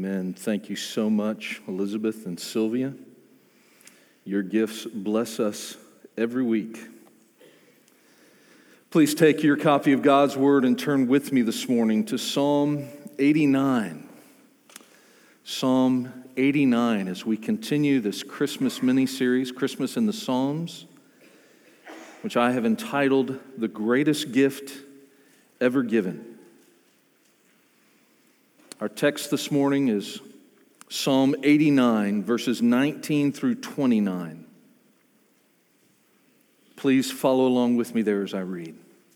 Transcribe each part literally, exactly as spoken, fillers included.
Amen. Thank you so much, Elizabeth and Sylvia. Your gifts bless us every week. Please take your copy of God's Word and turn with me this morning to Psalm eighty-nine. Psalm eighty-nine, as we continue this Christmas mini-series, Christmas in the Psalms, which I have entitled, The Greatest Gift Ever Given. Our text this morning is Psalm eighty-nine, verses nineteen through twenty-nine. Please follow along with me there as I read.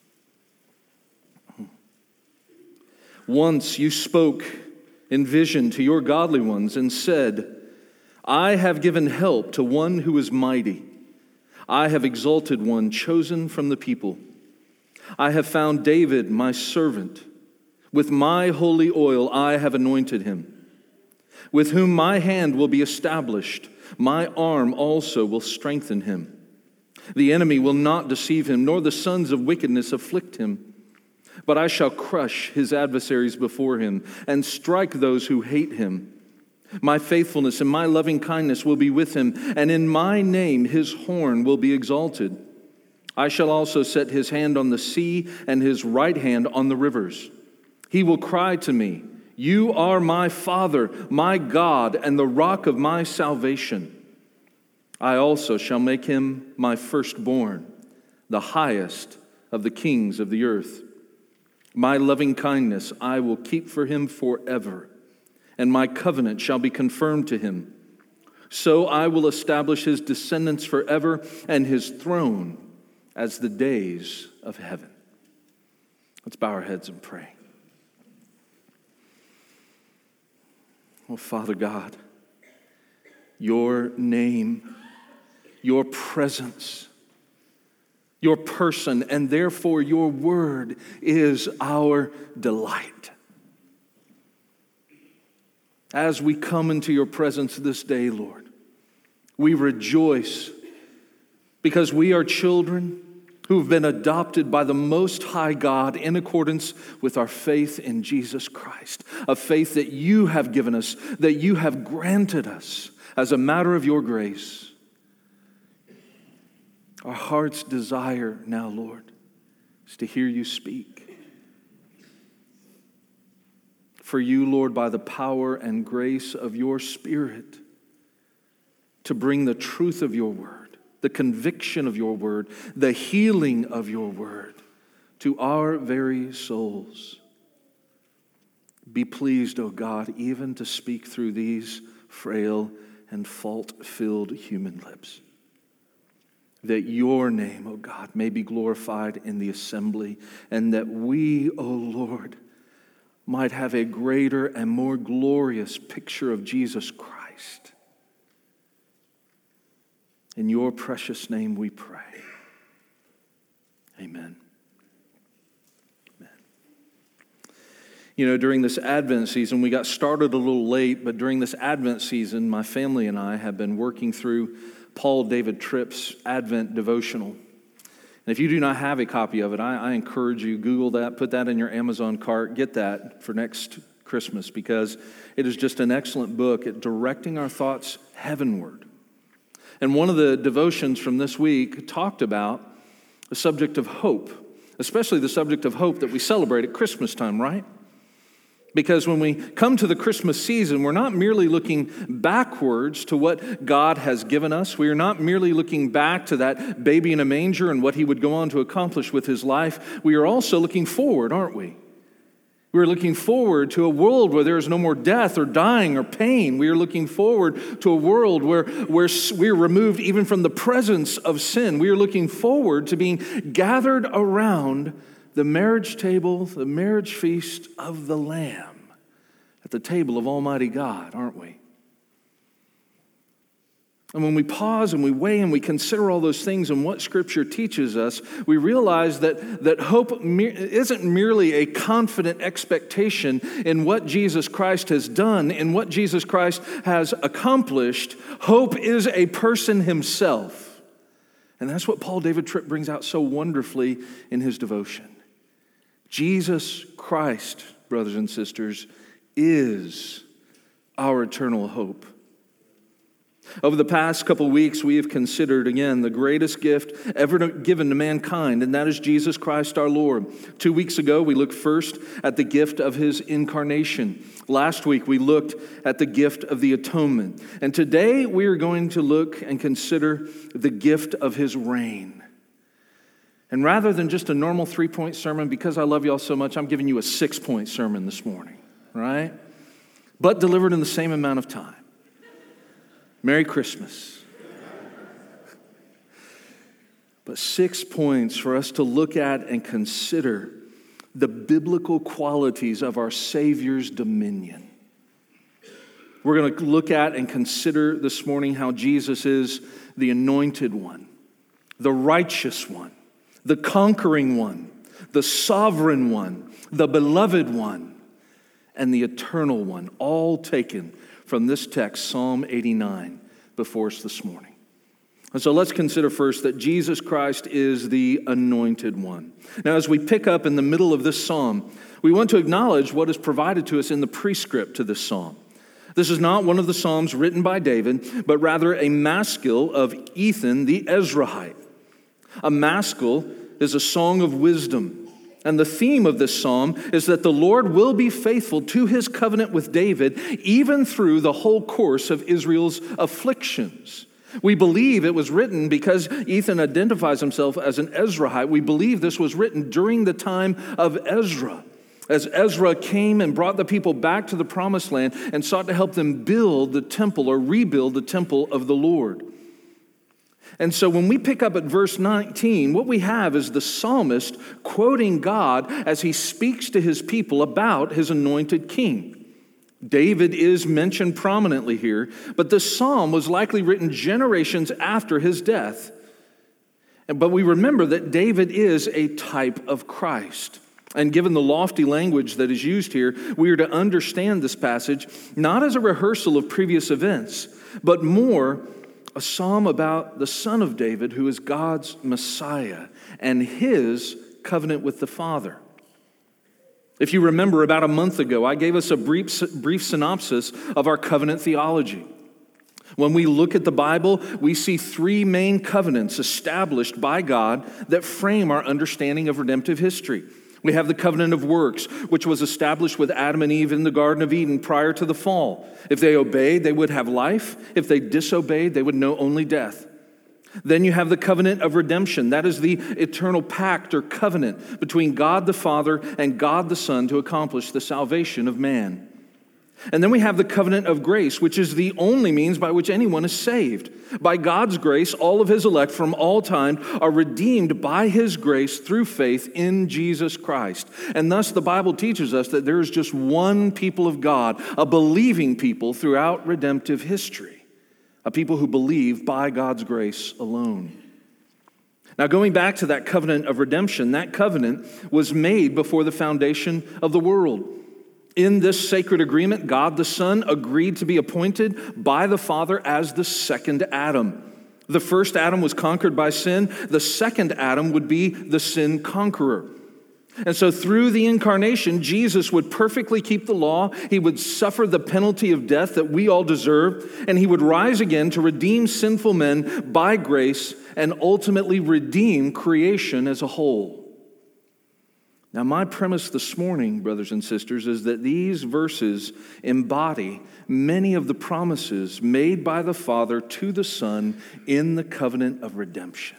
Once you spoke in vision to your godly ones and said, I have given help to one who is mighty. I have exalted one chosen from the people. I have found David, my servant. With my holy oil I have anointed him, with whom my hand will be established. My arm also will strengthen him. The enemy will not deceive him, nor the sons of wickedness afflict him. But I shall crush his adversaries before him and strike those who hate him. My faithfulness and my loving kindness will be with him, and in my name his horn will be exalted. I shall also set his hand on the sea and his right hand on the rivers. He will cry to me, you are my Father, my God, and the rock of my salvation. I also shall make him my firstborn, the highest of the kings of the earth. My loving kindness I will keep for him forever, and my covenant shall be confirmed to him. So I will establish his descendants forever, and his throne as the days of heaven. Let's bow our heads and pray. Oh, Father God, your name, your presence, your person, and therefore your word is our delight. As we come into your presence this day, Lord, we rejoice because we are children who've been adopted by the Most High God in accordance with our faith in Jesus Christ, a faith that you have given us, that you have granted us as a matter of your grace. Our heart's desire now, Lord, is to hear you speak. For you, Lord, by the power and grace of your Spirit, to bring the truth of your word, the conviction of your word, the healing of your word to our very souls. Be pleased, O God, even to speak through these frail and fault-filled human lips, that your name, O God, may be glorified in the assembly, and that we, O Lord, might have a greater and more glorious picture of Jesus Christ. In your precious name we pray. Amen. Amen. You know, during this Advent season, we got started a little late, but during this Advent season, my family and I have been working through Paul David Tripp's Advent devotional. And if you do not have a copy of it, I, I encourage you, Google that, put that in your Amazon cart, get that for next Christmas, because it is just an excellent book at directing our thoughts heavenward. And one of the devotions from this week talked about the subject of hope, especially the subject of hope that we celebrate at Christmas time, right? Because when we come to the Christmas season, we're not merely looking backwards to what God has given us. We are not merely looking back to that baby in a manger and what he would go on to accomplish with his life. We are also looking forward, aren't we? We're looking forward to a world where there is no more death or dying or pain. We are looking forward to a world where, where we're removed even from the presence of sin. We are looking forward to being gathered around the marriage table, the marriage feast of the Lamb at the table of Almighty God, aren't we? And when we pause and we weigh and we consider all those things and what Scripture teaches us, we realize that, that hope me- isn't merely a confident expectation in what Jesus Christ has done, in what Jesus Christ has accomplished. Hope is a person himself. And that's what Paul David Tripp brings out so wonderfully in his devotion. Jesus Christ, brothers and sisters, is our eternal hope. Over the past couple weeks, we have considered, again, the greatest gift ever given to mankind, and that is Jesus Christ our Lord. Two weeks ago, we looked first at the gift of his incarnation. Last week, we looked at the gift of the atonement. And today, we are going to look and consider the gift of his reign. And rather than just a normal three-point sermon, because I love y'all so much, I'm giving you a six-point sermon this morning, right? But delivered in the same amount of time. Merry Christmas. But six points for us to look at and consider the biblical qualities of our Savior's dominion. We're going to look at and consider this morning how Jesus is the anointed one, the righteous one, the conquering one, the sovereign one, the beloved one, and the eternal one, all taken from this text, Psalm eighty-nine, before us this morning. And so let's consider first that Jesus Christ is the anointed one. Now, as we pick up in the middle of this psalm, we want to acknowledge what is provided to us in the prescript to this psalm. This is not one of the psalms written by David, but rather a maskil of Ethan the Ezrahite. A maskil is a song of wisdom. And the theme of this psalm is that the Lord will be faithful to his covenant with David, even through the whole course of Israel's afflictions. We believe it was written because Ethan identifies himself as an Ezrahite. We believe this was written during the time of Ezra, as Ezra came and brought the people back to the promised land and sought to help them build the temple or rebuild the temple of the Lord. And so when we pick up at verse nineteen, what we have is the psalmist quoting God as he speaks to his people about his anointed king. David is mentioned prominently here, but this psalm was likely written generations after his death. But we remember that David is a type of Christ. And given the lofty language that is used here, we are to understand this passage not as a rehearsal of previous events, but more a psalm about the Son of David, who is God's Messiah, and his covenant with the Father. If you remember, about a month ago, I gave us a brief, brief synopsis of our covenant theology. When we look at the Bible, we see three main covenants established by God that frame our understanding of redemptive history. We have the covenant of works, which was established with Adam and Eve in the Garden of Eden prior to the fall. If they obeyed, they would have life. If they disobeyed, they would know only death. Then you have the covenant of redemption. That is the eternal pact or covenant between God the Father and God the Son to accomplish the salvation of man. And then we have the covenant of grace, which is the only means by which anyone is saved. By God's grace, all of his elect from all time are redeemed by his grace through faith in Jesus Christ. And thus the Bible teaches us that there is just one people of God, a believing people throughout redemptive history, a people who believe by God's grace alone. Now, going back to that covenant of redemption, that covenant was made before the foundation of the world. In this sacred agreement, God the Son agreed to be appointed by the Father as the second Adam. The first Adam was conquered by sin. The second Adam would be the sin conqueror. And so through the incarnation, Jesus would perfectly keep the law. He would suffer the penalty of death that we all deserve. And he would rise again to redeem sinful men by grace and ultimately redeem creation as a whole. Now, my premise this morning, brothers and sisters, is that these verses embody many of the promises made by the Father to the Son in the covenant of redemption.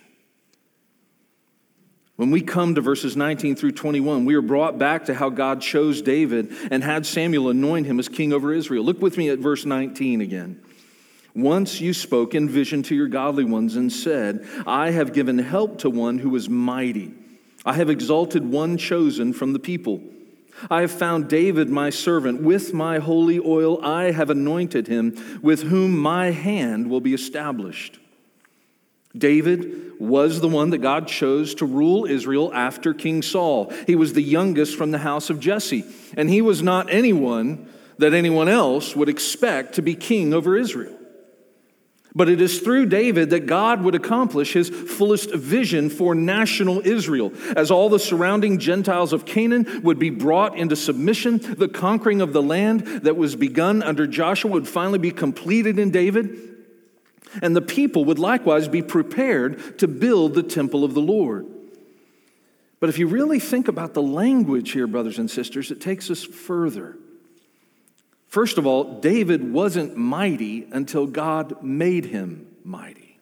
When we come to verses nineteen through twenty-one, we are brought back to how God chose David and had Samuel anoint him as king over Israel. Look with me at verse nineteen again. Once you spoke in vision to your godly ones and said, I have given help to one who is mighty. I have exalted one chosen from the people. I have found David my servant. With my holy oil I have anointed him, with whom my hand will be established. David was the one that God chose to rule Israel after King Saul. He was the youngest from the house of Jesse, and he was not anyone that anyone else would expect to be king over Israel. But it is through David that God would accomplish his fullest vision for national Israel, as all the surrounding Gentiles of Canaan would be brought into submission. The conquering of the land that was begun under Joshua would finally be completed in David, and the people would likewise be prepared to build the temple of the Lord. But if you really think about the language here, brothers and sisters, it takes us further. First of all, David wasn't mighty until God made him mighty.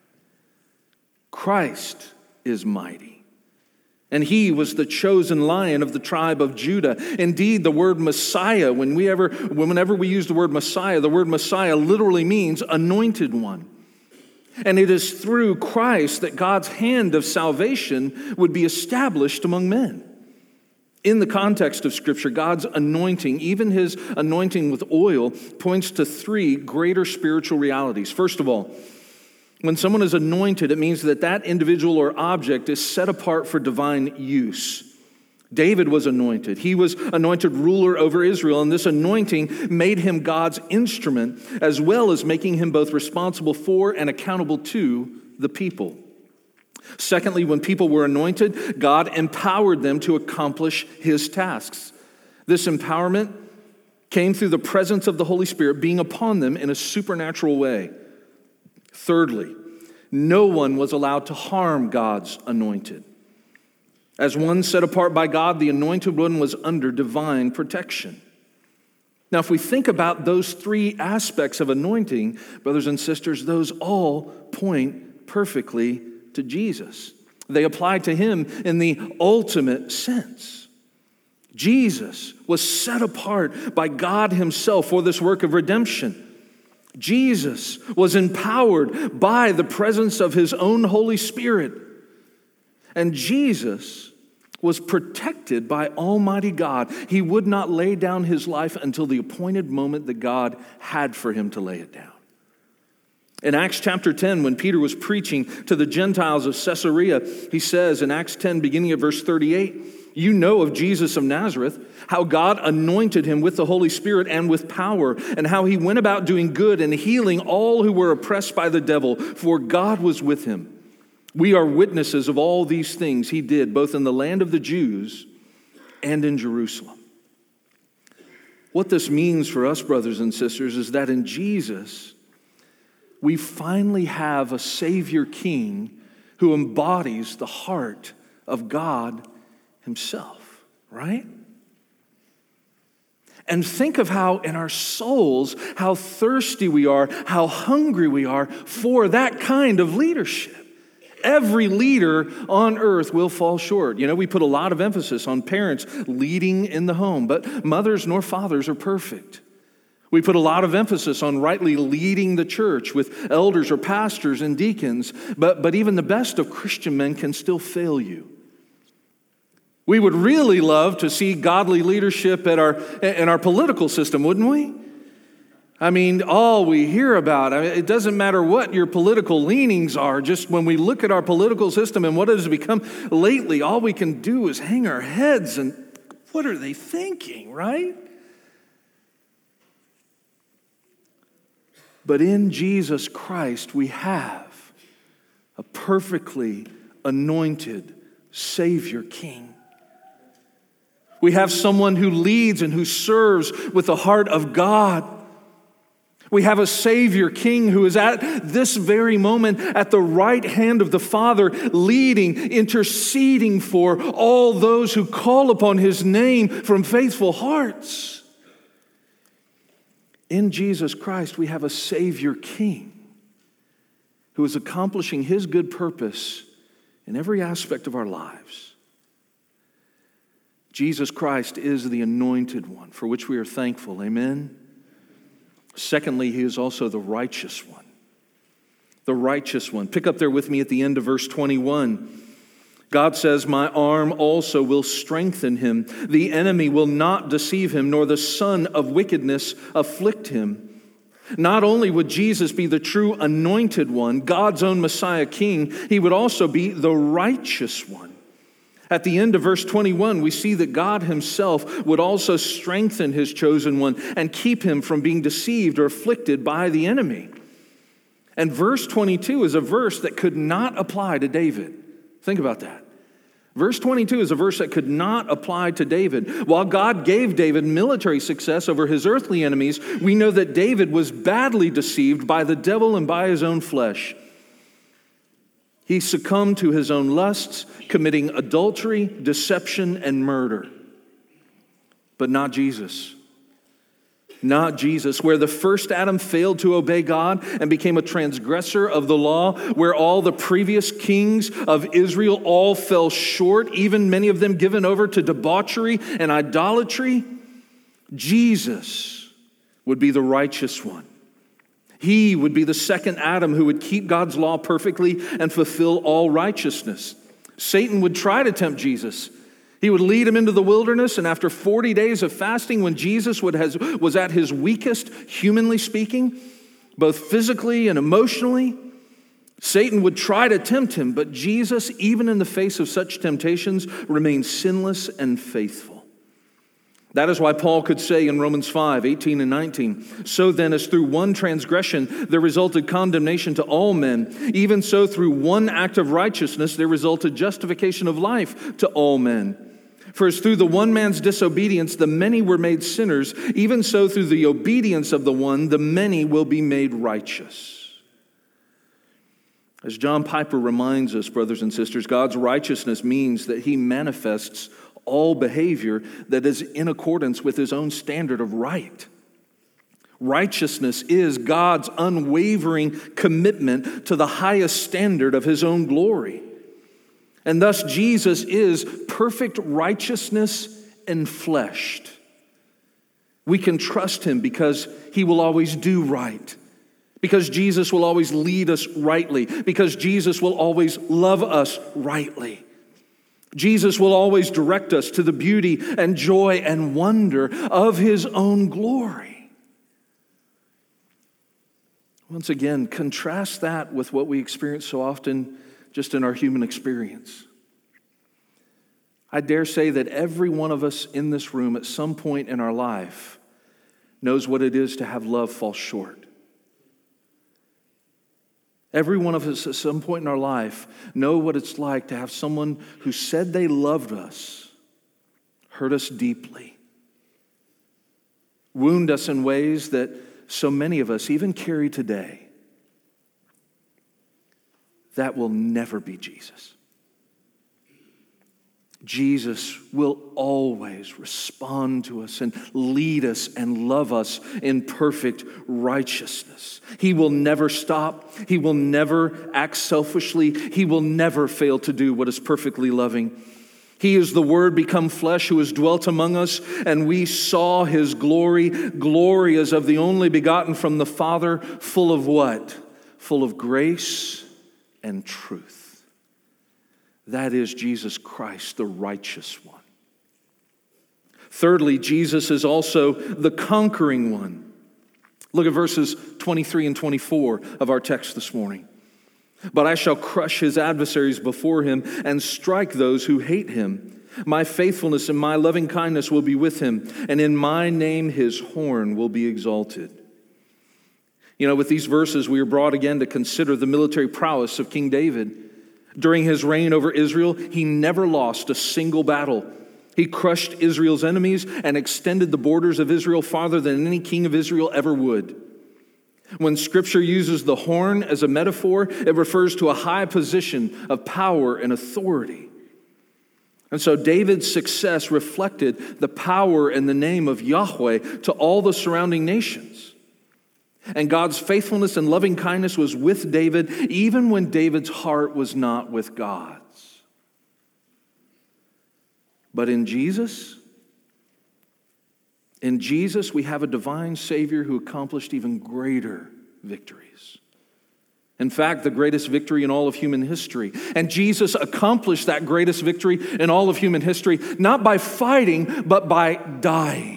Christ is mighty. And he was the chosen lion of the tribe of Judah. Indeed, the word Messiah, when we ever, whenever we use the word Messiah, the word Messiah literally means anointed one. And it is through Christ that God's hand of salvation would be established among men. In the context of Scripture, God's anointing, even his anointing with oil, points to three greater spiritual realities. First of all, when someone is anointed, it means that that individual or object is set apart for divine use. David was anointed. He was anointed ruler over Israel, and this anointing made him God's instrument, as well as making him both responsible for and accountable to the people. Secondly, when people were anointed, God empowered them to accomplish his tasks. This empowerment came through the presence of the Holy Spirit being upon them in a supernatural way. Thirdly, no one was allowed to harm God's anointed. As one set apart by God, the anointed one was under divine protection. Now, if we think about those three aspects of anointing, brothers and sisters, those all point perfectly to Jesus. They apply to him in the ultimate sense. Jesus was set apart by God himself for this work of redemption. Jesus was empowered by the presence of his own Holy Spirit. And Jesus was protected by Almighty God. He would not lay down his life until the appointed moment that God had for him to lay it down. In Acts chapter ten, when Peter was preaching to the Gentiles of Caesarea, he says in Acts ten, beginning at verse thirty-eight, "You know of Jesus of Nazareth, how God anointed him with the Holy Spirit and with power, and how he went about doing good and healing all who were oppressed by the devil, for God was with him. We are witnesses of all these things he did, both in the land of the Jews and in Jerusalem." What this means for us, brothers and sisters, is that in Jesus, we finally have a Savior King who embodies the heart of God himself, right? And think of how in our souls, how thirsty we are, how hungry we are for that kind of leadership. Every leader on earth will fall short. You know, we put a lot of emphasis on parents leading in the home, but mothers nor fathers are perfect. We put a lot of emphasis on rightly leading the church with elders or pastors and deacons, but, but even the best of Christian men can still fail you. We would really love to see godly leadership at our, in our political system, wouldn't we? I mean, all we hear about, I mean, it doesn't matter what your political leanings are, just when we look at our political system and what it has become lately, all we can do is hang our heads and what are they thinking, right? But in Jesus Christ, we have a perfectly anointed Savior King. We have someone who leads and who serves with the heart of God. We have a Savior King who is at this very moment at the right hand of the Father, leading, interceding for all those who call upon his name from faithful hearts. In Jesus Christ, we have a Savior King who is accomplishing his good purpose in every aspect of our lives. Jesus Christ is the anointed one for which we are thankful. Amen. Secondly, he is also the righteous one. The righteous one. Pick up there with me at the end of verse twenty-one. God says, "My arm also will strengthen him. The enemy will not deceive him, nor the son of wickedness afflict him." Not only would Jesus be the true anointed one, God's own Messiah King, he would also be the righteous one. At the end of verse twenty-one, we see that God himself would also strengthen his chosen one and keep him from being deceived or afflicted by the enemy. And verse twenty-two is a verse that could not apply to David. Think about that. Verse twenty-two is a verse that could not apply to David. While God gave David military success over his earthly enemies, we know that David was badly deceived by the devil and by his own flesh. He succumbed to his own lusts, committing adultery, deception, and murder. But not Jesus. Not Jesus, where the first Adam failed to obey God and became a transgressor of the law, where all the previous kings of Israel all fell short, even many of them given over to debauchery and idolatry. Jesus would be the righteous one. He would be the second Adam who would keep God's law perfectly and fulfill all righteousness. Satan would try to tempt Jesus. He would lead him into the wilderness, and after forty days of fasting, when Jesus would has, was at his weakest, humanly speaking, both physically and emotionally, Satan would try to tempt him, but Jesus, even in the face of such temptations, remained sinless and faithful. That is why Paul could say in Romans five, eighteen and nineteen, "So then, as through one transgression there resulted condemnation to all men, even so through one act of righteousness there resulted justification of life to all men. For as through the one man's disobedience the many were made sinners, even so through the obedience of the one the many will be made righteous." As John Piper reminds us, brothers and sisters, God's righteousness means that he manifests all behavior that is in accordance with his own standard of right. Righteousness is God's unwavering commitment to the highest standard of his own glory. And thus Jesus is perfect righteousness enfleshed. We can trust him because he will always do right. Because Jesus will always lead us rightly. Because Jesus will always love us rightly. Jesus will always direct us to the beauty and joy and wonder of his own glory. Once again, contrast that with what we experience so often just in our human experience. I dare say that every one of us in this room at some point in our life knows what it is to have love fall short. Every one of us at some point in our life know what it's like to have someone who said they loved us hurt us deeply, wound us in ways that so many of us even carry today. That will never be Jesus. Jesus will always respond to us and lead us and love us in perfect righteousness. He will never stop. He will never act selfishly. He will never fail to do what is perfectly loving. He is the Word become flesh who has dwelt among us, and we saw his glory. Glory as of the only begotten from the Father, full of what? Full of grace and truth. That is Jesus Christ, the righteous one. Thirdly, Jesus is also the conquering one. Look at verses twenty-three and twenty-four of our text this morning. "But I shall crush his adversaries before him and strike those who hate him. My faithfulness and my loving kindness will be with him, and in my name his horn will be exalted." You know, with these verses, we are brought again to consider the military prowess of King David. During his reign over Israel, he never lost a single battle. He crushed Israel's enemies and extended the borders of Israel farther than any king of Israel ever would. When Scripture uses the horn as a metaphor, it refers to a high position of power and authority. And so David's success reflected the power and the name of Yahweh to all the surrounding nations. And God's faithfulness and loving kindness was with David, even when David's heart was not with God's. But in Jesus, in Jesus, we have a divine Savior who accomplished even greater victories. In fact, the greatest victory in all of human history. And Jesus accomplished that greatest victory in all of human history, not by fighting, but by dying.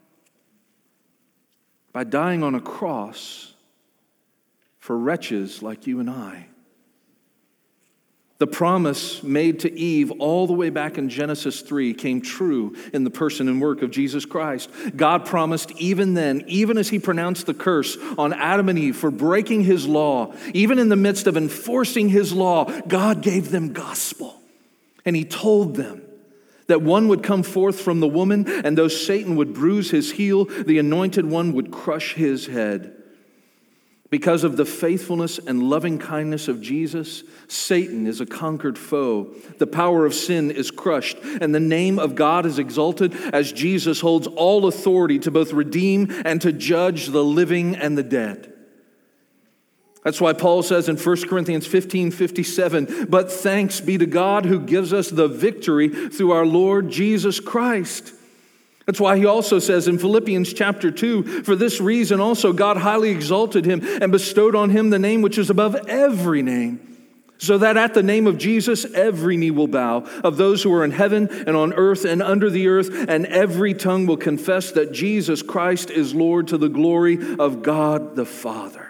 By dying on a cross for wretches like you and I. The promise made to Eve all the way back in Genesis three came true in the person and work of Jesus Christ. God promised even then, even as he pronounced the curse on Adam and Eve for breaking his law, even in the midst of enforcing his law, God gave them gospel. And he told them that one would come forth from the woman, and though Satan would bruise his heel, the anointed one would crush his head. Because of the faithfulness and loving kindness of Jesus, Satan is a conquered foe. The power of sin is crushed, and the name of God is exalted as Jesus holds all authority to both redeem and to judge the living and the dead. That's why Paul says in First Corinthians fifteen fifty-seven, "But thanks be to God who gives us the victory through our Lord Jesus Christ." That's why he also says in Philippians chapter two, "For this reason also God highly exalted him and bestowed on him the name which is above every name, so that at the name of Jesus every knee will bow, of those who are in heaven and on earth and under the earth, and every tongue will confess that Jesus Christ is Lord, to the glory of God the Father."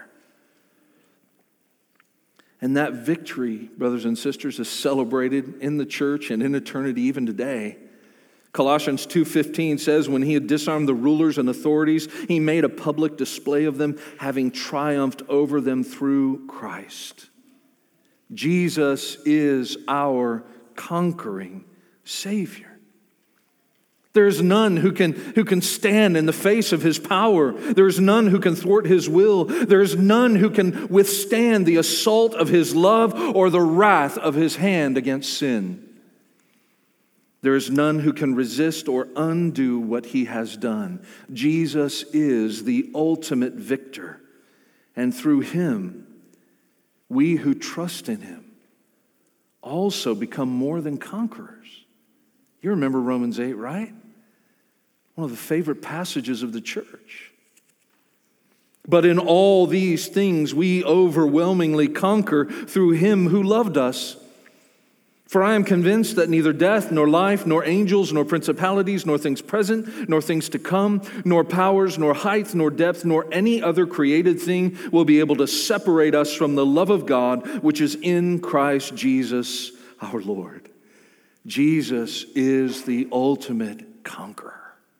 And that victory, brothers and sisters, is celebrated in the church and in eternity even today. Colossians two fifteen says, "When he had disarmed the rulers and authorities, he made a public display of them, having triumphed over them through Christ." Jesus is our conquering Savior. There is none who can, who can stand in the face of his power. There is none who can thwart his will. There is none who can withstand the assault of his love or the wrath of his hand against sin. There is none who can resist or undo what he has done. Jesus is the ultimate victor, and through him, we who trust in him also become more than conquerors. You remember Romans eight, right? One of the favorite passages of the church. But in all these things we overwhelmingly conquer through him who loved us. For I am convinced that neither death, nor life, nor angels, nor principalities, nor things present, nor things to come, nor powers, nor height, nor depth, nor any other created thing will be able to separate us from the love of God, which is in Christ Jesus our Lord. Jesus is the ultimate conqueror.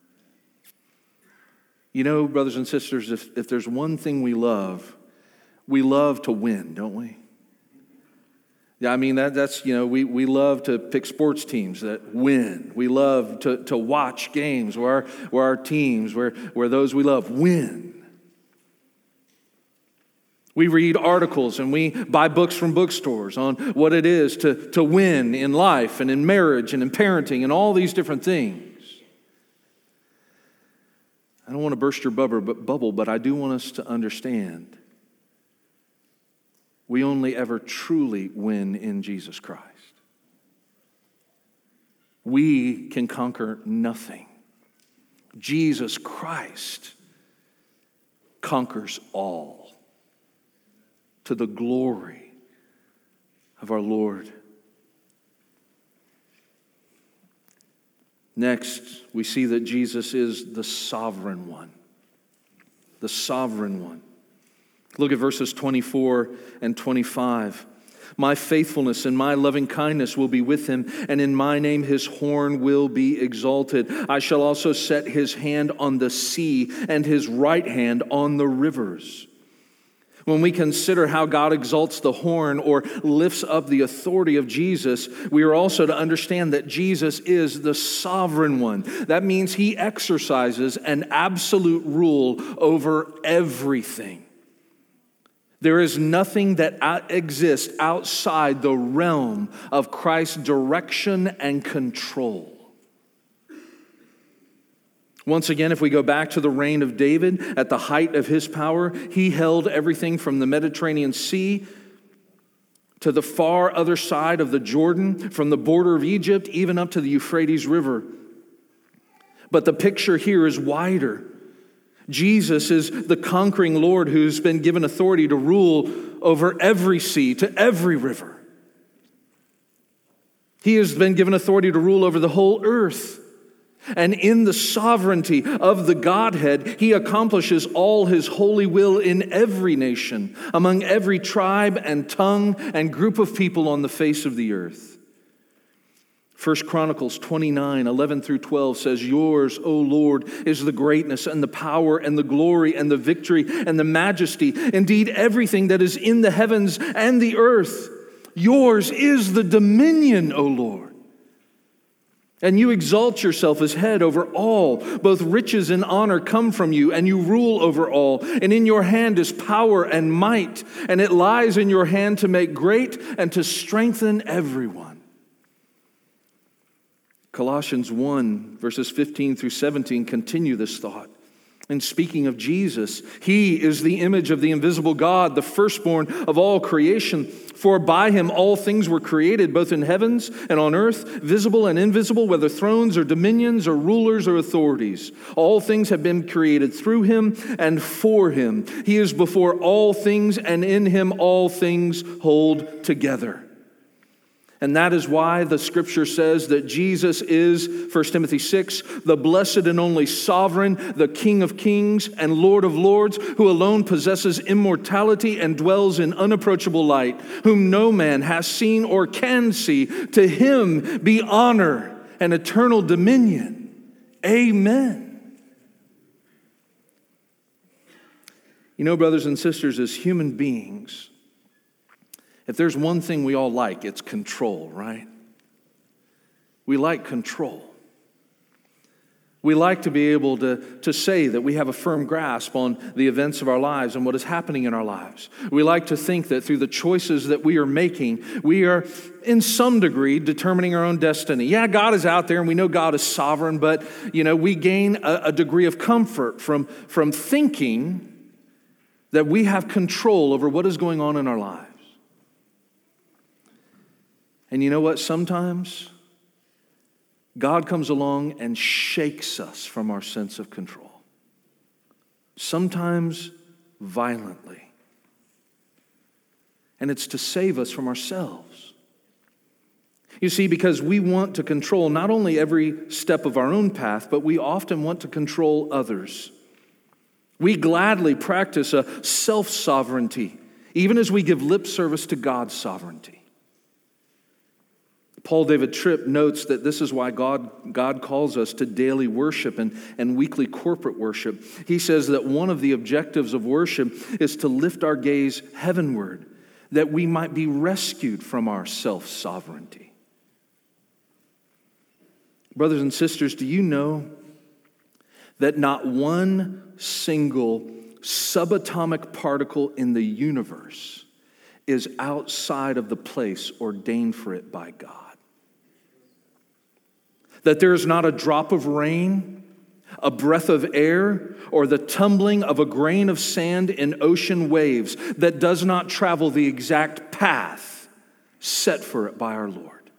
You know, brothers and sisters, if, if there's one thing we love, we love to win, don't we? Yeah, I mean, that, that's, you know, we, we love to pick sports teams that win. We love to, to watch games where our, where our teams, where, where those we love win. We read articles and we buy books from bookstores on what it is to, to win in life and in marriage and in parenting and all these different things. I don't want to burst your bubble, but I do want us to understand we only ever truly win in Jesus Christ. We can conquer nothing. Jesus Christ conquers all to the glory of our Lord. Next, we see that Jesus is the sovereign one. The sovereign one. Look at verses twenty-four and twenty-five. My faithfulness and my loving kindness will be with him, and in my name his horn will be exalted. I shall also set his hand on the sea and his right hand on the rivers. When we consider how God exalts the horn or lifts up the authority of Jesus, we are also to understand that Jesus is the sovereign one. That means he exercises an absolute rule over everything. There is nothing that exists outside the realm of Christ's direction and control. Once again, if we go back to the reign of David, at the height of his power, he held everything from the Mediterranean Sea to the far other side of the Jordan, from the border of Egypt, even up to the Euphrates River. But the picture here is wider. Jesus is the conquering Lord who's been given authority to rule over every sea, to every river. He has been given authority to rule over the whole earth. And in the sovereignty of the Godhead, he accomplishes all his holy will in every nation, among every tribe and tongue and group of people on the face of the earth. First Chronicles twenty-nine, eleven through twelve says, "Yours, O Lord, is the greatness and the power and the glory and the victory and the majesty, indeed everything that is in the heavens and the earth. Yours is the dominion, O Lord. And you exalt yourself as head over all. Both riches and honor come from you, and you rule over all. And in your hand is power and might, and it lies in your hand to make great and to strengthen everyone." Colossians one, verses fifteen through seventeen continue this thought. And speaking of Jesus, he is the image of the invisible God, the firstborn of all creation. For by him all things were created, both in heavens and on earth, visible and invisible, whether thrones or dominions or rulers or authorities. All things have been created through him and for him. He is before all things, and in him all things hold together. And that is why the scripture says that Jesus is, First Timothy six, the blessed and only sovereign, the King of kings and Lord of lords, who alone possesses immortality and dwells in unapproachable light, whom no man has seen or can see. To him be honor and eternal dominion. Amen. You know, brothers and sisters, as human beings, if there's one thing we all like, it's control, right? We like control. We like to be able to, to say that we have a firm grasp on the events of our lives and what is happening in our lives. We like to think that through the choices that we are making, we are, in some degree, determining our own destiny. Yeah, God is out there and we know God is sovereign, but, you know, we gain a, a degree of comfort from, from thinking that we have control over what is going on in our lives. And you know what? Sometimes God comes along and shakes us from our sense of control. Sometimes violently. And it's to save us from ourselves. You see, because we want to control not only every step of our own path, but we often want to control others. We gladly practice a self-sovereignty, even as we give lip service to God's sovereignty. Paul David Tripp notes that this is why God, God calls us to daily worship and, and weekly corporate worship. He says that one of the objectives of worship is to lift our gaze heavenward, that we might be rescued from our self-sovereignty. Brothers and sisters, do you know that not one single subatomic particle in the universe is outside of the place ordained for it by God? That there is not a drop of rain, a breath of air, or the tumbling of a grain of sand in ocean waves that does not travel the exact path set for it by our Lord.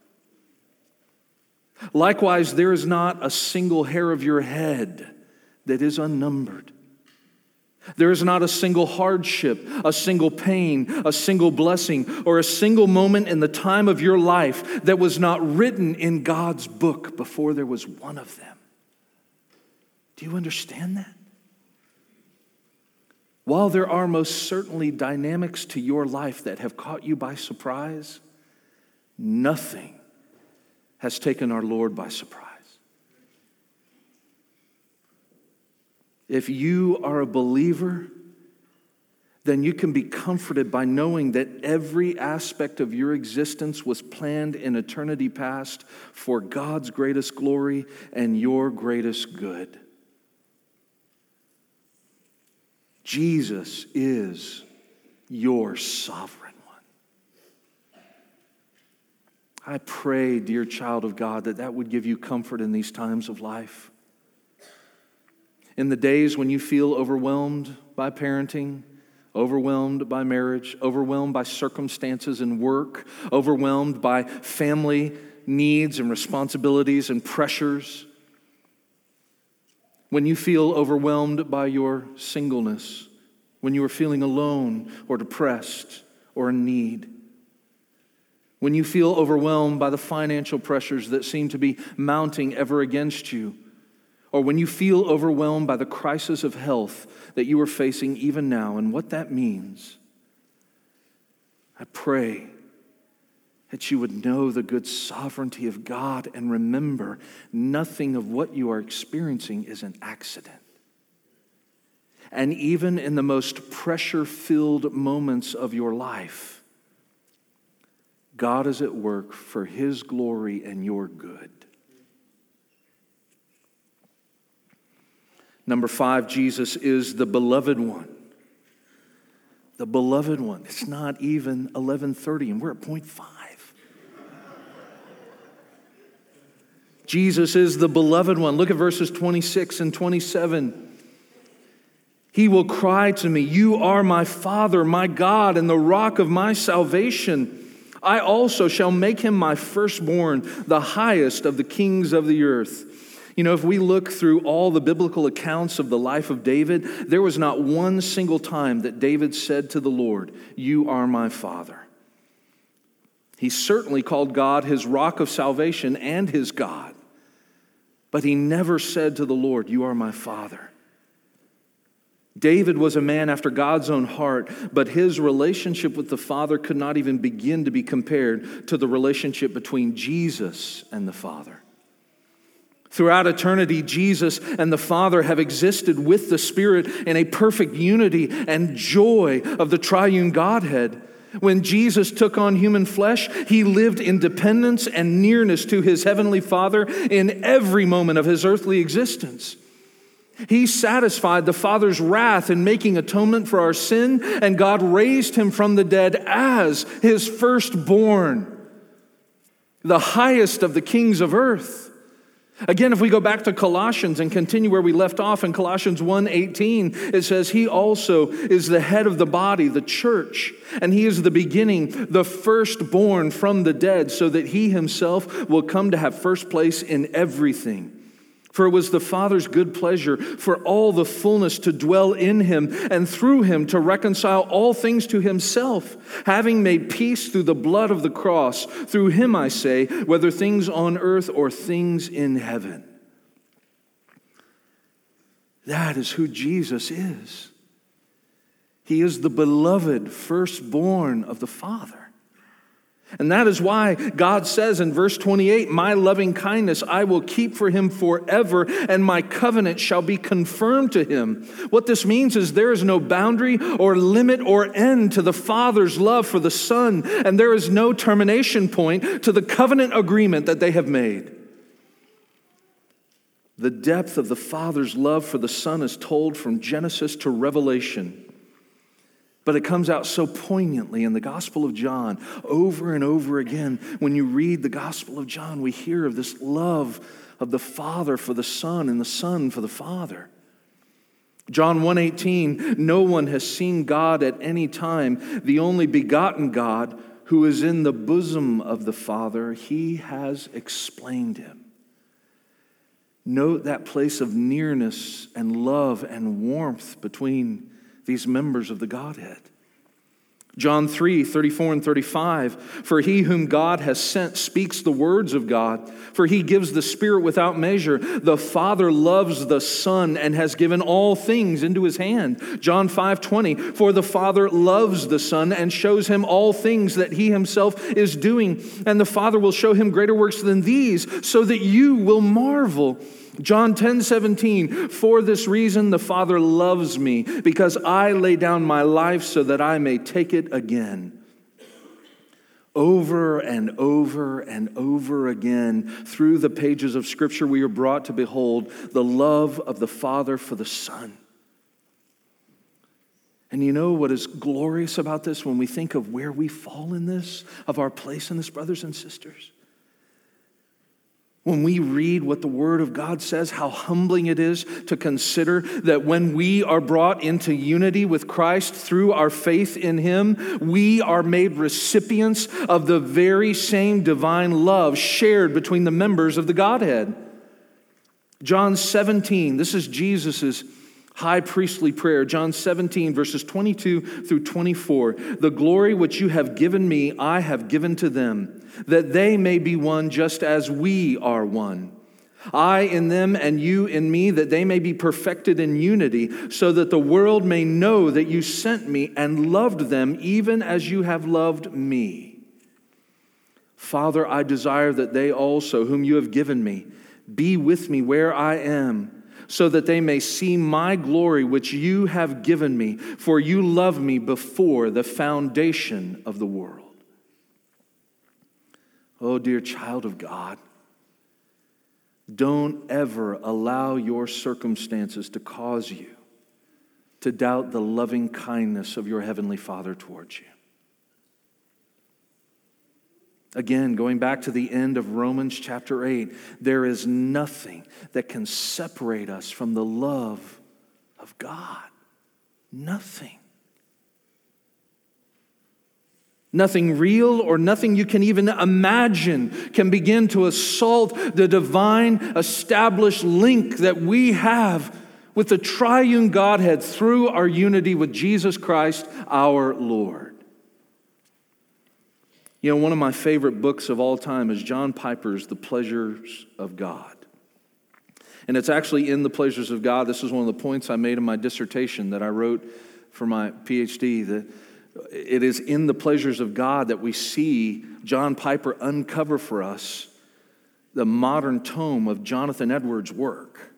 Likewise, there is not a single hair of your head that is unnumbered. There is not a single hardship, a single pain, a single blessing, or a single moment in the time of your life that was not written in God's book before there was one of them. Do you understand that? While there are most certainly dynamics to your life that have caught you by surprise, nothing has taken our Lord by surprise. If you are a believer, then you can be comforted by knowing that every aspect of your existence was planned in eternity past for God's greatest glory and your greatest good. Jesus is your sovereign one. I pray, dear child of God, that that would give you comfort in these times of life. In the days when you feel overwhelmed by parenting, overwhelmed by marriage, overwhelmed by circumstances and work, overwhelmed by family needs and responsibilities and pressures, when you feel overwhelmed by your singleness, when you are feeling alone or depressed or in need, when you feel overwhelmed by the financial pressures that seem to be mounting ever against you, or when you feel overwhelmed by the crisis of health that you are facing even now and what that means, I pray that you would know the good sovereignty of God and remember nothing of what you are experiencing is an accident. And even in the most pressure-filled moments of your life, God is at work for His glory and your good. Number five, Jesus is the beloved one. The beloved one. It's not even eleven thirty and we're at point five. Jesus is the beloved one. Look at verses twenty-six and twenty-seven. He will cry to me, "You are my Father, my God, and the rock of my salvation. I also shall make him my firstborn, the highest of the kings of the earth." You know, if we look through all the biblical accounts of the life of David, there was not one single time that David said to the Lord, "You are my Father." He certainly called God his rock of salvation and his God, but he never said to the Lord, "You are my Father." David was a man after God's own heart, but his relationship with the Father could not even begin to be compared to the relationship between Jesus and the Father. Throughout eternity, Jesus and the Father have existed with the Spirit in a perfect unity and joy of the triune Godhead. When Jesus took on human flesh, he lived in dependence and nearness to his heavenly Father in every moment of his earthly existence. He satisfied the Father's wrath in making atonement for our sin, and God raised him from the dead as his firstborn, the highest of the kings of earth. Again, if we go back to Colossians and continue where we left off in Colossians one eighteen, it says, "He also is the head of the body, the church, and he is the beginning, the firstborn from the dead, so that he himself will come to have first place in everything. For it was the Father's good pleasure for all the fullness to dwell in him, and through him to reconcile all things to himself, having made peace through the blood of the cross. Through him, I say, whether things on earth or things in heaven." That is who Jesus is. He is the beloved firstborn of the Father. And that is why God says in verse twenty-eight, "My loving kindness I will keep for him forever, and my covenant shall be confirmed to him." What this means is there is no boundary or limit or end to the Father's love for the Son, and there is no termination point to the covenant agreement that they have made. The depth of the Father's love for the Son is told from Genesis to Revelation. But it comes out so poignantly in the Gospel of John. Over and over again, when you read the Gospel of John, we hear of this love of the Father for the Son and the Son for the Father. John one eighteen, "No one has seen God at any time. The only begotten God, who is in the bosom of the Father, he has explained him." Note that place of nearness and love and warmth between these members of the Godhead. John three, thirty-four and thirty-five, "For he whom God has sent speaks the words of God, for he gives the Spirit without measure. The Father loves the Son and has given all things into his hand." John five twenty, "For the Father loves the Son and shows him all things that he himself is doing, and the Father will show him greater works than these, so that you will marvel." John ten seventeen, "For this reason the Father loves me, because I lay down my life so that I may take it again." Over and over and over again, through the pages of Scripture, we are brought to behold the love of the Father for the Son. And you know what is glorious about this when we think of where we fall in this, of our place in this, brothers and sisters? When we read what the Word of God says, how humbling it is to consider that when we are brought into unity with Christ through our faith in Him, we are made recipients of the very same divine love shared between the members of the Godhead. John seventeen, this is Jesus' high priestly prayer. John seventeen, verses twenty-two through twenty-four. "The glory which you have given me, I have given to them, that they may be one just as we are one. I in them and you in me, that they may be perfected in unity, so that the world may know that you sent me and loved them even as you have loved me. Father, I desire that they also, whom you have given me, be with me where I am, so that they may see my glory which you have given me, for you loved me before the foundation of the world. Oh, dear child of God, don't ever allow your circumstances to cause you to doubt the loving kindness of your Heavenly Father towards you. Again, going back to the end of Romans chapter eight, there is nothing that can separate us from the love of God. Nothing. Nothing real or nothing you can even imagine can begin to assault the divine established link that we have with the triune Godhead through our unity with Jesus Christ our Lord. You know, one of my favorite books of all time is John Piper's The Pleasures of God. And it's actually in The Pleasures of God. This is one of the points I made in my dissertation that I wrote for my P H D, that it is in the pleasures of God that we see John Piper uncover for us the modern tome of Jonathan Edwards' work.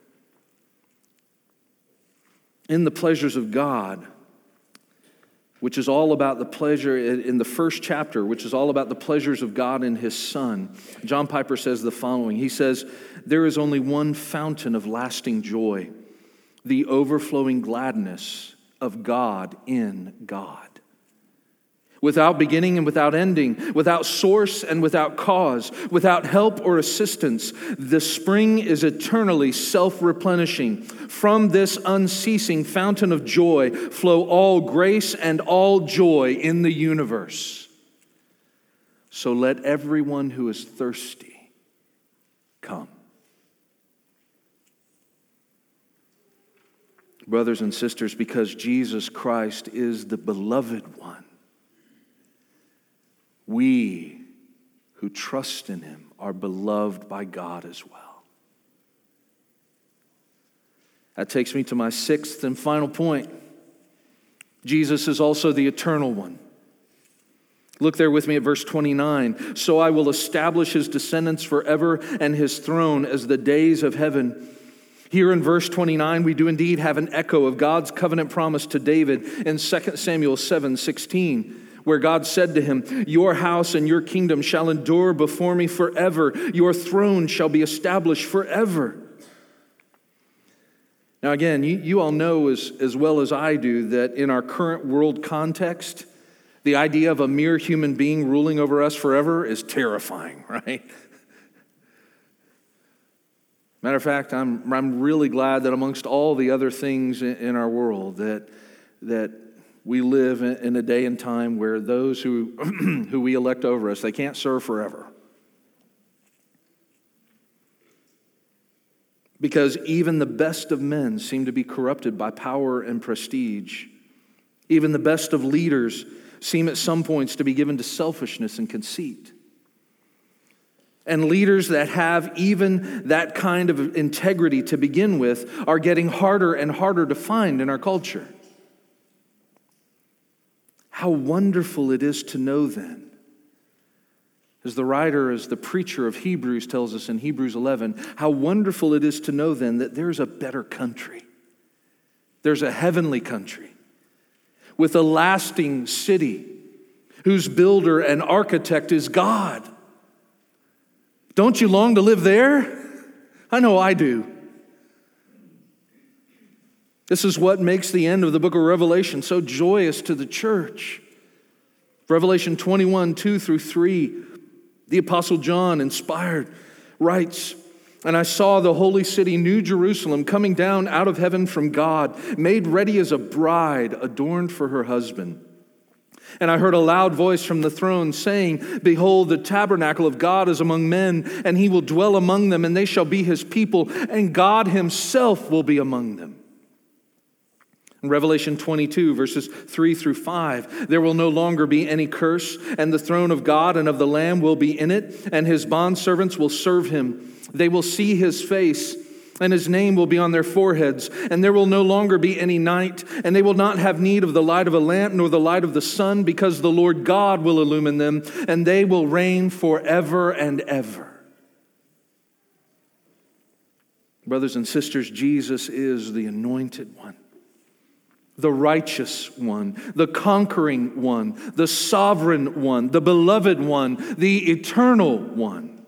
In the pleasures of God, which is all about the pleasure, in the first chapter, which is all about the pleasures of God in His Son, John Piper says the following. He says, "There is only one fountain of lasting joy, the overflowing gladness of God in God. Without beginning and without ending, without source and without cause, without help or assistance, the spring is eternally self-replenishing. From this unceasing fountain of joy flow all grace and all joy in the universe. So let everyone who is thirsty come." Brothers and sisters, because Jesus Christ is the beloved one, we who trust in Him are beloved by God as well. That takes me to my sixth and final point. Jesus is also the eternal one. Look there with me at verse twenty-nine. "So I will establish His descendants forever and His throne as the days of heaven." Here in verse twenty-nine, we do indeed have an echo of God's covenant promise to David in Second Samuel seven sixteen. Where God said to him, "Your house and your kingdom shall endure before me forever. Your throne shall be established forever." Now again, you, you all know as, as well as I do that in our current world context, the idea of a mere human being ruling over us forever is terrifying, right? Matter of fact, I'm, I'm really glad that amongst all the other things in, in our world that, that we live in a day and time where those who, who we elect over us, they can't serve forever. Because even the best of men seem to be corrupted by power and prestige. Even the best of leaders seem at some points to be given to selfishness and conceit. And leaders that have even that kind of integrity to begin with are getting harder and harder to find in our culture. How wonderful it is to know then, as the writer, as the preacher of Hebrews tells us in Hebrews eleven, how wonderful it is to know then that there's a better country. There's a heavenly country with a lasting city whose builder and architect is God. Don't you long to live there? I know I do. This is what makes the end of the book of Revelation so joyous to the church. Revelation twenty-one, two through three, the Apostle John, inspired, writes, "And I saw the holy city, New Jerusalem, coming down out of heaven from God, made ready as a bride adorned for her husband. And I heard a loud voice from the throne saying, 'Behold, the tabernacle of God is among men, and He will dwell among them, and they shall be His people, and God Himself will be among them.'" In Revelation twenty-two, verses three through five, "There will no longer be any curse, and the throne of God and of the Lamb will be in it, and His bondservants will serve Him. They will see his face, and his name will be on their foreheads, and there will no longer be any night, and they will not have need of the light of a lamp nor the light of the sun, because the Lord God will illumine them, and they will reign forever and ever. Brothers and sisters, Jesus is the anointed one, the righteous one, the conquering one, the sovereign one, the beloved one, the eternal one.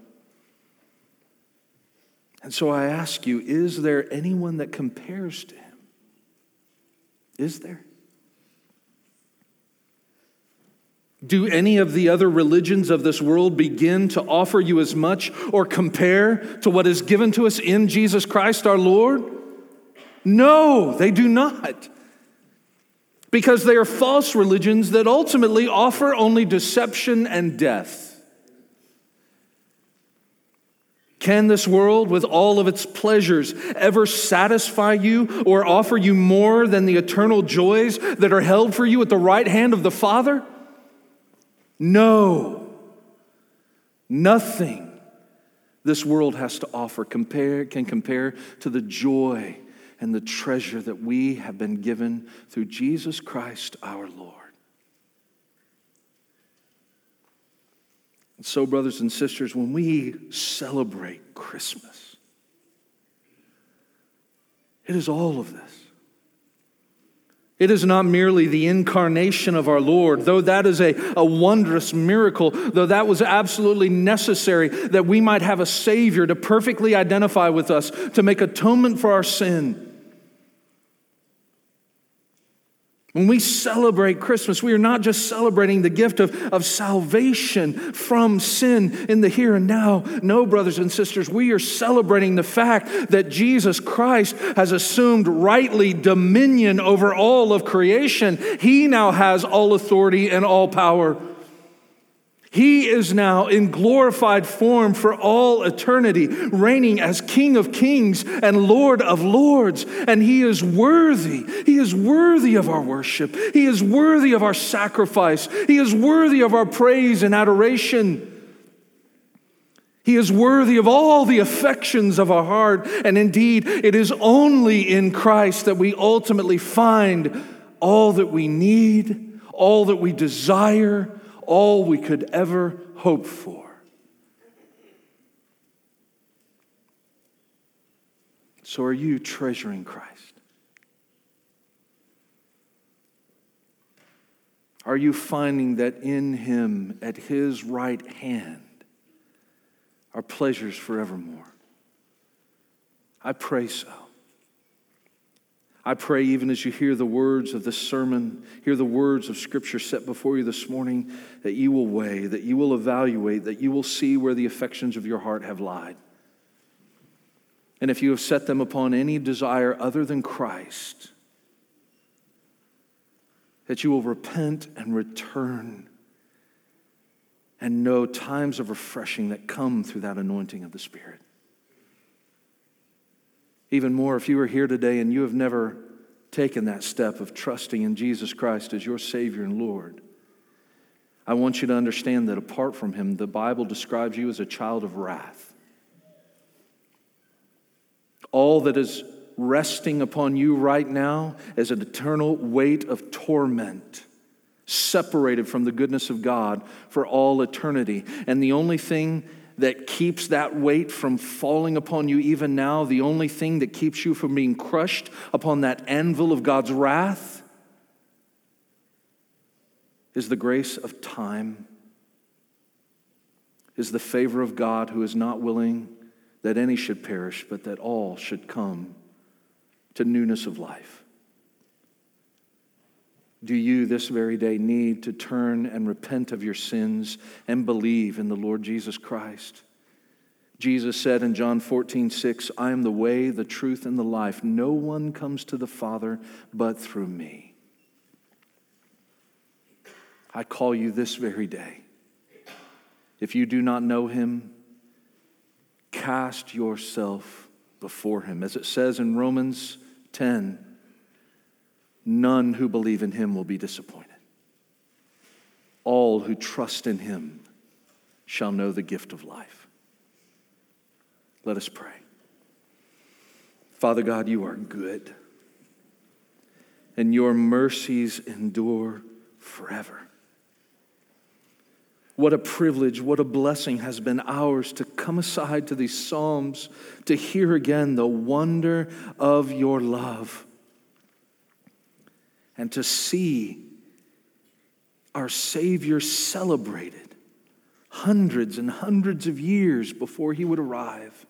And so I ask you, is there anyone that compares to him? Is there? Do any of the other religions of this world begin to offer you as much or compare to what is given to us in Jesus Christ our Lord? No, they do not. Because they are false religions that ultimately offer only deception and death. Can this world, with all of its pleasures, ever satisfy you or offer you more than the eternal joys that are held for you at the right hand of the Father? No. Nothing this world has to offer compare, can compare to the joy and the treasure that we have been given through Jesus Christ our Lord. And so, brothers and sisters, when we celebrate Christmas, it is all of this. It is not merely the incarnation of our Lord, though that is a, a wondrous miracle, though that was absolutely necessary that we might have a Savior to perfectly identify with us, to make atonement for our sin. When we celebrate Christmas, we are not just celebrating the gift of, of salvation from sin in the here and now. No, brothers and sisters, we are celebrating the fact that Jesus Christ has assumed rightly dominion over all of creation. He now has all authority and all power. He is now in glorified form for all eternity, reigning as King of kings and Lord of lords. And he is worthy. He is worthy of our worship. He is worthy of our sacrifice. He is worthy of our praise and adoration. He is worthy of all the affections of our heart. And indeed, it is only in Christ that we ultimately find all that we need, all that we desire, all we could ever hope for. So are you treasuring Christ? Are you finding that in him, at his right hand, are pleasures forevermore? I pray so. I pray even as you hear the words of this sermon, hear the words of Scripture set before you this morning, that you will weigh, that you will evaluate, that you will see where the affections of your heart have lied. And if you have set them upon any desire other than Christ, that you will repent and return and know times of refreshing that come through that anointing of the Spirit. Even more, if you are here today and you have never taken that step of trusting in Jesus Christ as your Savior and Lord, I want you to understand that apart from him, the Bible describes you as a child of wrath. All that is resting upon you right now is an eternal weight of torment, separated from the goodness of God for all eternity. And the only thing that keeps that weight from falling upon you even now, the only thing that keeps you from being crushed upon that anvil of God's wrath, is the grace of time, is the favor of God, who is not willing that any should perish, but that all should come to newness of life. Do you this very day need to turn and repent of your sins and believe in the Lord Jesus Christ? Jesus said in John fourteen six, I am the way, the truth, and the life. No one comes to the Father but through me. I call you this very day. If you do not know him, cast yourself before him. As it says in Romans ten, none who believe in him will be disappointed. All who trust in him shall know the gift of life. Let us pray. Father God, you are good, and your mercies endure forever. What a privilege, what a blessing has been ours to come aside to these Psalms, to hear again the wonder of your love, and to see our Savior celebrated hundreds and hundreds of years before he would arrive.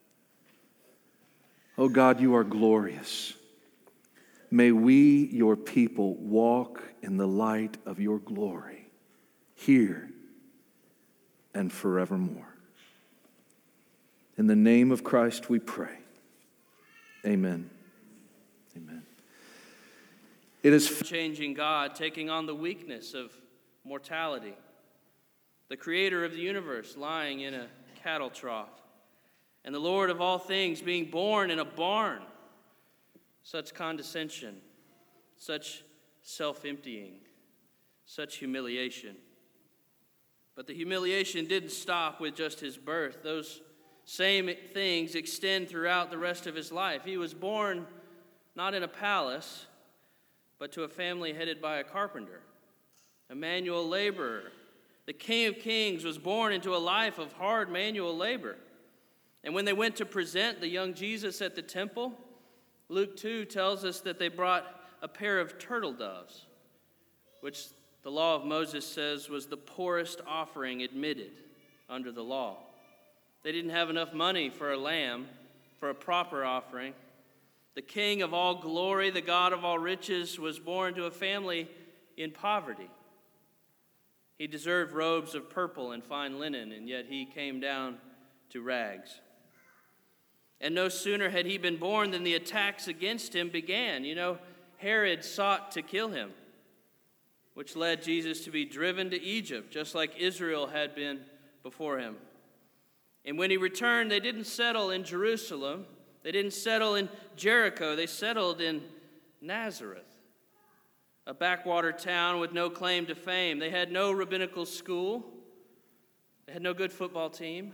Oh God, you are glorious. May we, your people, walk in the light of your glory, here and forevermore. In the name of Christ we pray. Amen. Amen. It is changing God, taking on the weakness of mortality. The creator of the universe lying in a cattle trough. And the Lord of all things being born in a barn. Such condescension, such self-emptying, such humiliation. But the humiliation didn't stop with just his birth. Those same things extend throughout the rest of his life. He was born not in a palace, but to a family headed by a carpenter, a manual laborer. The King of Kings was born into a life of hard manual labor. And when they went to present the young Jesus at the temple, Luke two tells us that they brought a pair of turtle doves, which the law of Moses says was the poorest offering admitted under the law. They didn't have enough money for a lamb, for a proper offering. The King of all glory, the God of all riches, was born to a family in poverty. He deserved robes of purple and fine linen, and yet he came down to rags. And no sooner had he been born than the attacks against him began. You know, Herod sought to kill him, which led Jesus to be driven to Egypt, just like Israel had been before him. And when he returned, they didn't settle in Jerusalem. They didn't settle in Jericho. They settled in Nazareth, a backwater town with no claim to fame. They had no rabbinical school. They had no good football team.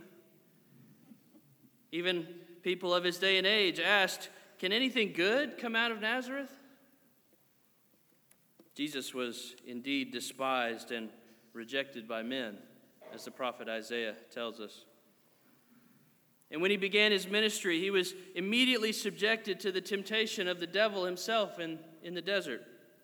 Even people of his day and age asked, can anything good come out of Nazareth? Jesus was indeed despised and rejected by men, as the prophet Isaiah tells us. And when he began his ministry, he was immediately subjected to the temptation of the devil himself in, in the desert.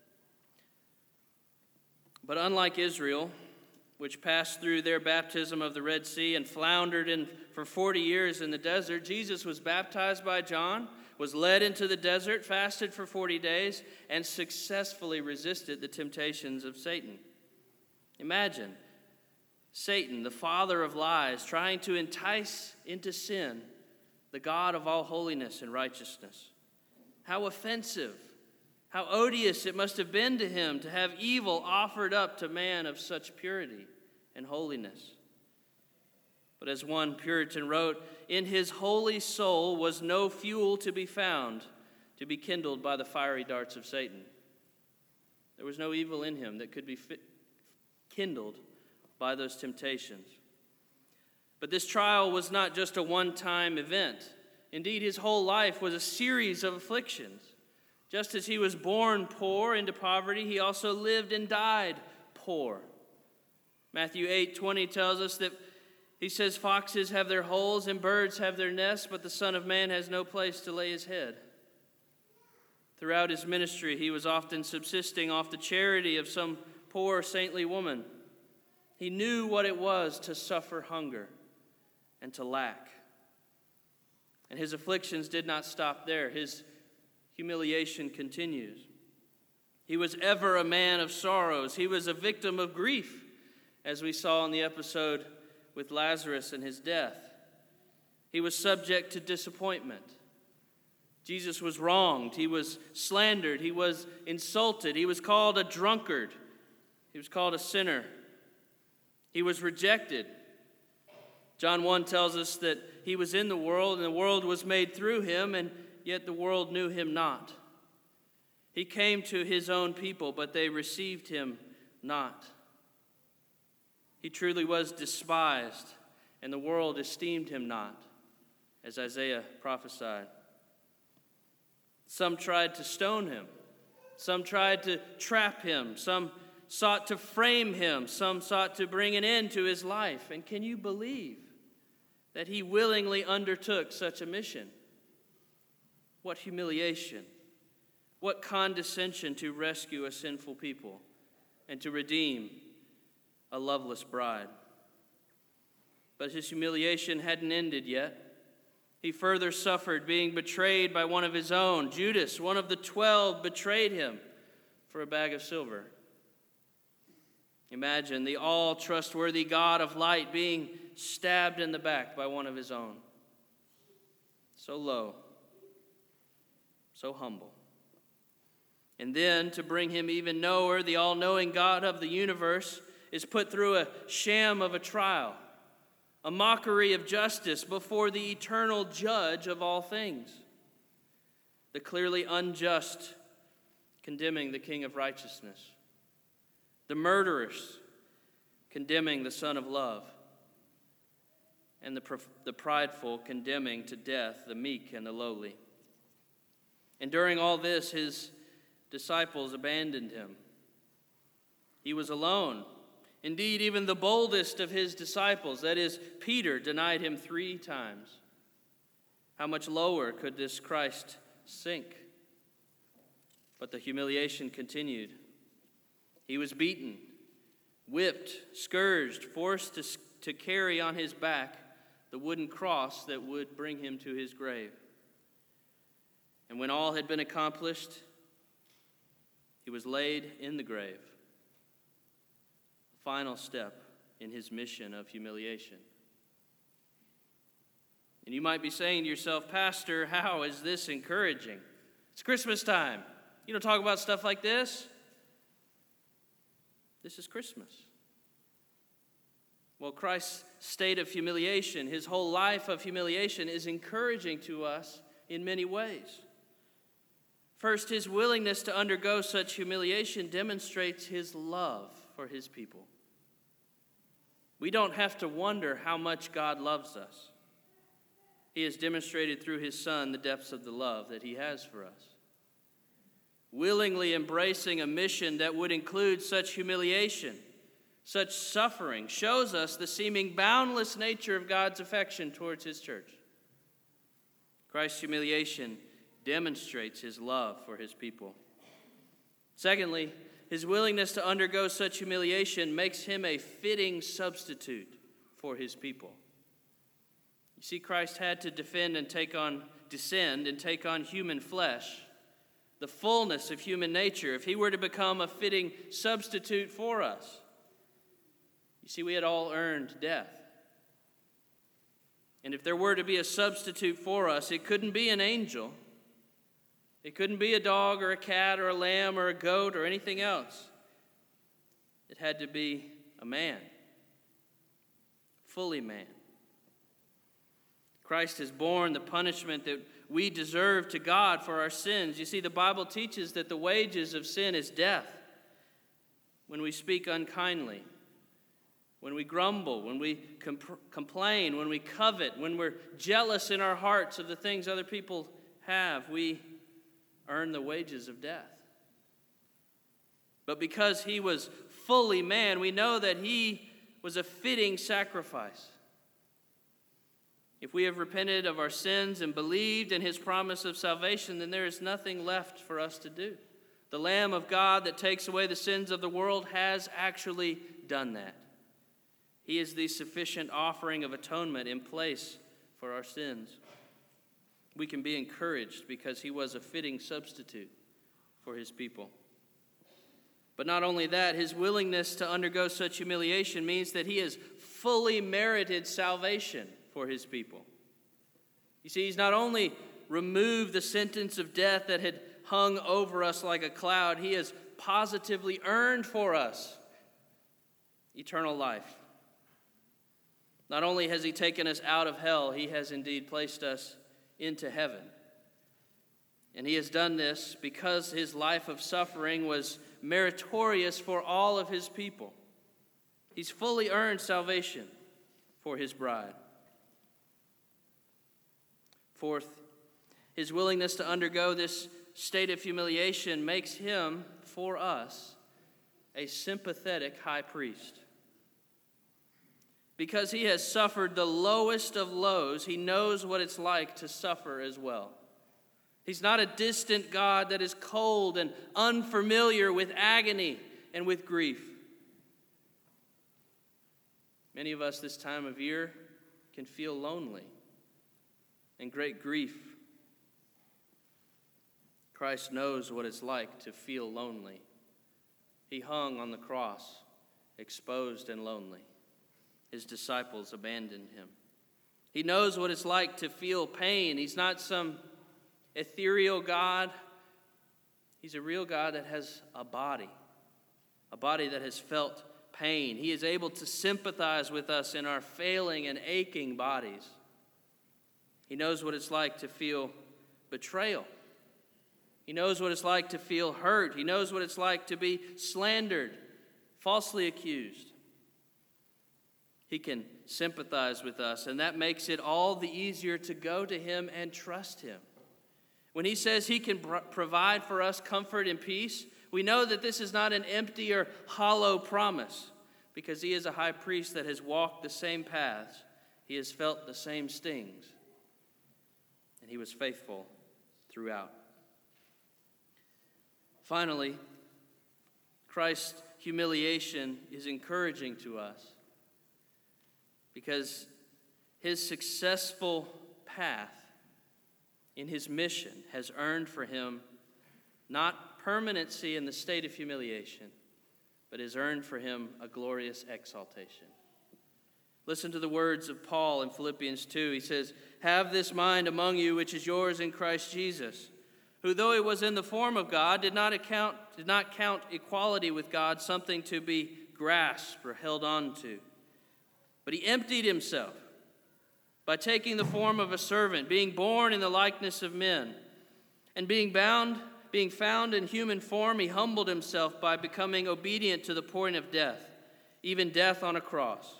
But unlike Israel, which passed through their baptism of the Red Sea and floundered in for forty years in the desert, Jesus was baptized by John, was led into the desert, fasted for forty days, and successfully resisted the temptations of Satan. Imagine Satan, the father of lies, trying to entice into sin the God of all holiness and righteousness. How offensive, how odious it must have been to him to have evil offered up to man of such purity and holiness. But as one Puritan wrote, in his holy soul was no fuel to be found to be kindled by the fiery darts of Satan. There was no evil in him that could be fit, kindled by those temptations. But this trial was not just a one-time event. Indeed, his whole life was a series of afflictions. Just as he was born poor into poverty, he also lived and died poor. Matthew eight twenty tells us that he says, foxes have their holes and birds have their nests, but the Son of Man has no place to lay his head. Throughout his ministry, he was often subsisting off the charity of some poor saintly woman. He knew what it was to suffer hunger and to lack. And his afflictions did not stop there. His humiliation continues. He was ever a man of sorrows. He was a victim of grief, as we saw in the episode with Lazarus and his death. He was subject to disappointment. Jesus was wronged. He was slandered. He was insulted. He was called a drunkard. He was called a sinner. He was rejected. John one tells us that he was in the world, and the world was made through him, and yet the world knew him not. He came to his own people, but they received him not. He truly was despised, and the world esteemed him not. as Isaiah prophesied. Some tried to stone him. Some tried to trap him. Some sought to frame him. Some sought to bring an end to his life. And can you believe that he willingly undertook such a mission? What humiliation, what condescension to rescue a sinful people and to redeem a loveless bride. But his humiliation hadn't ended yet. He further suffered being betrayed by one of his own. Judas, one of the twelve, betrayed him for a bag of silver. Imagine the all-trustworthy God of light being stabbed in the back by one of his own. So low, so humble. And then, to bring him even lower, the all-knowing God of the universe is put through a sham of a trial, a mockery of justice before the eternal judge of all things, the clearly unjust condemning the King of righteousness, the murderers condemning the Son of love, and the, the prideful condemning to death the meek and the lowly. And during all this, his disciples abandoned him. He was alone. Indeed, even the boldest of his disciples, that is, Peter, denied him three times. How much lower could this Christ sink? But the humiliation continued. He was beaten, whipped, scourged, forced to, to carry on his back the wooden cross that would bring him to his grave. And when all had been accomplished, he was laid in the grave. Final step in his mission of humiliation. And you might be saying to yourself, Pastor, how is this encouraging? It's Christmas time. You don't talk about stuff like this. This is Christmas. Well, Christ's state of humiliation, his whole life of humiliation, is encouraging to us in many ways. First, his willingness to undergo such humiliation demonstrates his love for his people. We don't have to wonder how much God loves us. He has demonstrated through his Son the depths of the love that he has for us. Willingly embracing a mission that would include such humiliation, such suffering, shows us the seeming boundless nature of God's affection towards his church. Christ's humiliation demonstrates his love for his people. Secondly, his willingness to undergo such humiliation makes him a fitting substitute for his people. You see, Christ had to defend and take on, descend and take on human flesh, the fullness of human nature, if he were to become a fitting substitute for us. You see, we had all earned death. And if there were to be a substitute for us, it couldn't be an angel. It couldn't be a dog or a cat or a lamb or a goat or anything else. It had to be a man, fully man. Christ has borne the punishment that we deserve to God for our sins. You see, the Bible teaches that the wages of sin is death. When we speak unkindly, when we grumble, when we comp- complain, when we covet, when we're jealous in our hearts of the things other people have, we earn the wages of death. But because he was fully man, we know that he was a fitting sacrifice. If we have repented of our sins and believed in his promise of salvation, then there is nothing left for us to do. The Lamb of God that takes away the sins of the world has actually done that. He is the sufficient offering of atonement in place for our sins. We can be encouraged because he was a fitting substitute for his people. But not only that, his willingness to undergo such humiliation means that he has fully merited salvation for his people. You see, he's not only removed the sentence of death that had hung over us like a cloud, he has positively earned for us eternal life. Not only has he taken us out of hell, he has indeed placed us into heaven. And he has done this because his life of suffering was meritorious for all of his people. He's fully earned salvation for his bride. Fourth, his willingness to undergo this state of humiliation makes him, for us, a sympathetic high priest. Because he has suffered the lowest of lows, he knows what it's like to suffer as well. He's not a distant God that is cold and unfamiliar with agony and with grief. Many of us this time of year can feel lonely and great grief. Christ knows what it's like to feel lonely. He hung on the cross, exposed and lonely. His disciples abandoned him. He knows what it's like to feel pain. He's not some ethereal God. He's a real God that has a body, a body that has felt pain. He is able to sympathize with us in our failing and aching bodies. He knows what it's like to feel betrayal. He knows what it's like to feel hurt. He knows what it's like to be slandered, falsely accused. He can sympathize with us, and that makes it all the easier to go to him and trust him. When he says he can pr- provide for us comfort and peace, we know that this is not an empty or hollow promise, because he is a high priest that has walked the same paths. He has felt the same stings, and he was faithful throughout. Finally, Christ's humiliation is encouraging to us, because his successful path in his mission has earned for him not permanency in the state of humiliation, but has earned for him a glorious exaltation. Listen to the words of Paul in Philippians two. He says, "Have this mind among you, which is yours in Christ Jesus, who though he was in the form of God, did not account, did not count equality with God something to be grasped or held on to. But he emptied himself by taking the form of a servant, being born in the likeness of men, and being bound, being found in human form, he humbled himself by becoming obedient to the point of death, even death on a cross.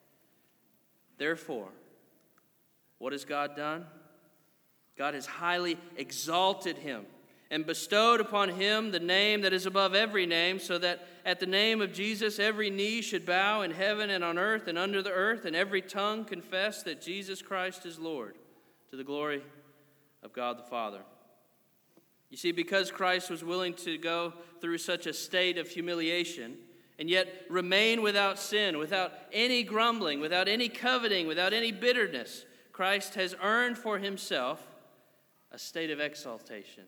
Therefore, what has God done? God has highly exalted him and bestowed upon him the name that is above every name, so that at the name of Jesus every knee should bow in heaven and on earth and under the earth, and every tongue confess that Jesus Christ is Lord, to the glory of God the Father." You see, because Christ was willing to go through such a state of humiliation and yet remain without sin, without any grumbling, without any coveting, without any bitterness, Christ has earned for himself a state of exaltation.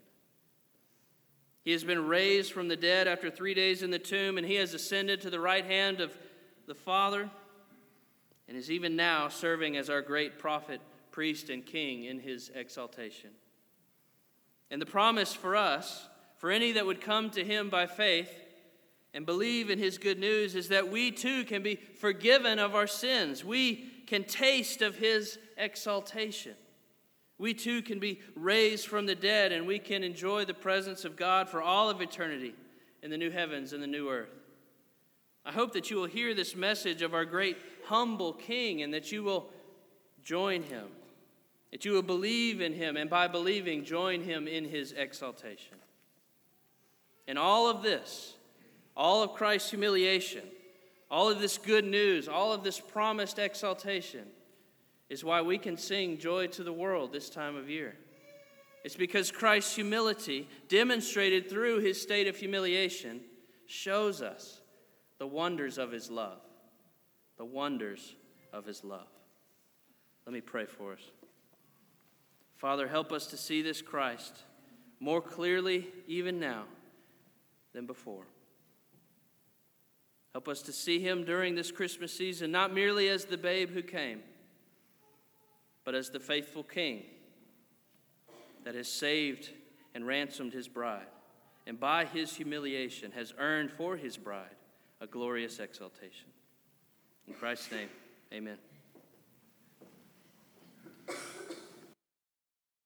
He has been raised from the dead after three days in the tomb, and he has ascended to the right hand of the Father and is even now serving as our great prophet, priest, and king in his exaltation. And the promise for us, for any that would come to him by faith and believe in his good news, is that we too can be forgiven of our sins. We can taste of his exaltation. We too can be raised from the dead, and we can enjoy the presence of God for all of eternity in the new heavens and the new earth. I hope that you will hear this message of our great humble King, and that you will join him, that you will believe in him, and by believing, join him in his exaltation. And all of this, all of Christ's humiliation, all of this good news, all of this promised exaltation, is why we can sing Joy to the World this time of year. It's because Christ's humility, demonstrated through his state of humiliation, shows us the wonders of his love. The wonders of his love. Let me pray for us. Father, help us to see this Christ more clearly even now than before. Help us to see him during this Christmas season, not merely as the babe who came, but as the faithful King that has saved and ransomed his bride, and by his humiliation has earned for his bride a glorious exaltation. In Christ's name, amen.